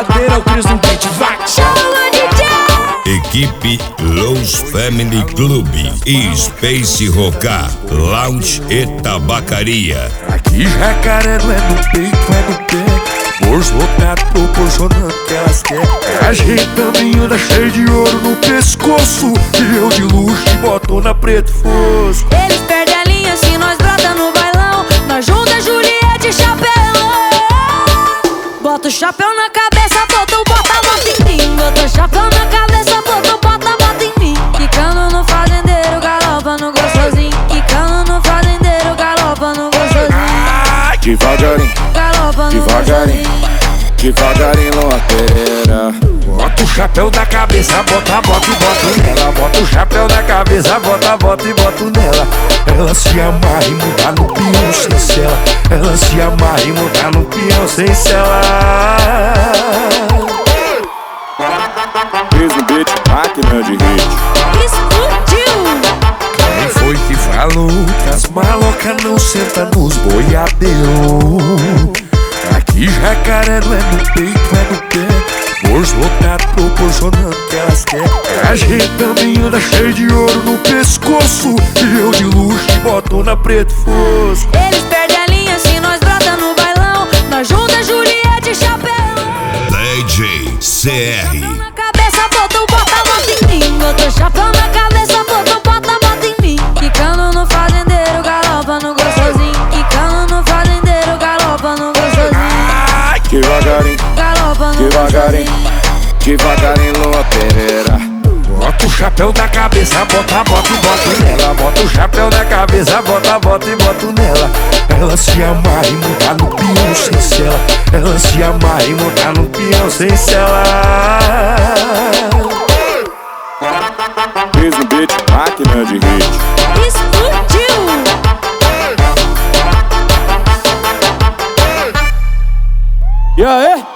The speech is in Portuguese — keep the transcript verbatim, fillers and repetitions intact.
cadeira, o Cris no beat, vai! Chama D J! Equipe Los Family Club e Space Rocar, Lounge e Tabacaria. Aqui Jacaré não é no peito, é no pé. Bolso lotado proporcionando o que elas querem. É ajeitando e anda cheio de ouro no pescoço. E eu de luxo e botona preto fosco. Eles perdem a linha se nós brota no bailão. Nós junta Juliette e chapelão. Bota o chapéu na cabeça, bota o bota, bota em mim. Bota o chapéu na cabeça, bota o bota, bota em mim. Quicando no fazendeiro, galopa no gostosinho. Quicando no fazendeiro, galopa no gostosinho. Ah, devagarinho, Galopa no devagarinho, gostosinho. devagarinho, loteira. Bota o chapéu da cabeça, bota, bota e bota nela. Bota o chapéu da cabeça, bota, bota e bota nela. Ela se amarra e muda no peão sem cela. Ela se amarra e muda no peão sem cela. Fiz no beat, máquina de hit. Explodiu! Quem foi que falou que as malocas não sentam nos boiadeiros? Aqui Jacaré não é no peito, é no pé. Bolso lotado proporcionando o que elas querem. É ajeitando e anda cheio de ouro no pescoço. E eu de luxo e botona preto fosco. Eles perdem a linha se nós brota no bailão. Nós junta Juliette e chapéu. D J C R. Na cabeça, bota o bota, bota em mim. Bota o chapéu na cabeça, bota o bota, bota em mim. Quicando no fazendeiro, galopa no gostosinho. Quicando no fazendeiro, galopa no gostosinho. Ai, devagarinho, Galopa no devagarinho, gostosinho. devagarinho, loteira. Bota o chapéu da cabeça, bota, bota e bota nela. Bota o chapéu da cabeça, bota, bota e bota nela. Ela se amarra e muda no peão sem cela. Ela se amarra e muda no peão sem cela. Fiz no beat, máquina de hit. Explodiu! E aí?